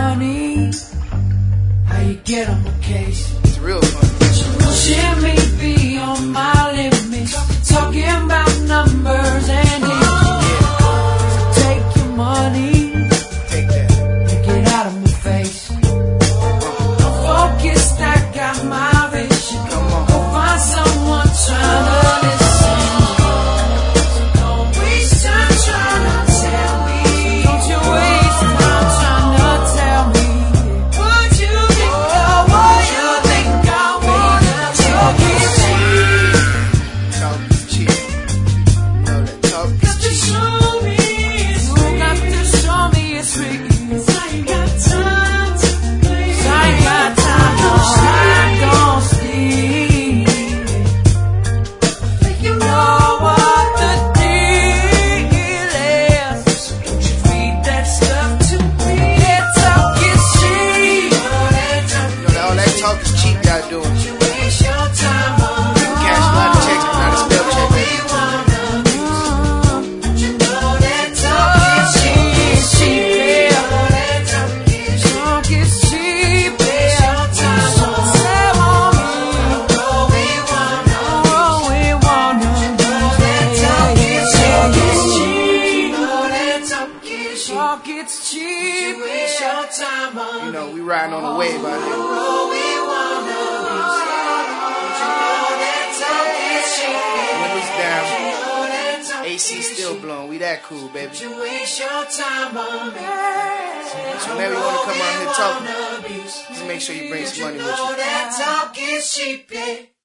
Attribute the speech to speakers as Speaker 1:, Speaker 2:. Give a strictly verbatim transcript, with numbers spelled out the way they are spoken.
Speaker 1: money. How you get on my case?
Speaker 2: It's real fun.
Speaker 1: Shimmy be on my limit. Talking about numbers and it. Take your money.
Speaker 2: Take that.
Speaker 1: And get out of my face. I'm focused, I got my vision.
Speaker 2: Come on.
Speaker 1: Go find someone trying to listen. It's cheap.
Speaker 2: You know, we riding on the wave out here. Windows down, A C still blowing. We that cool, baby. So whenever you want to come out here talking, just make sure you bring some money with you.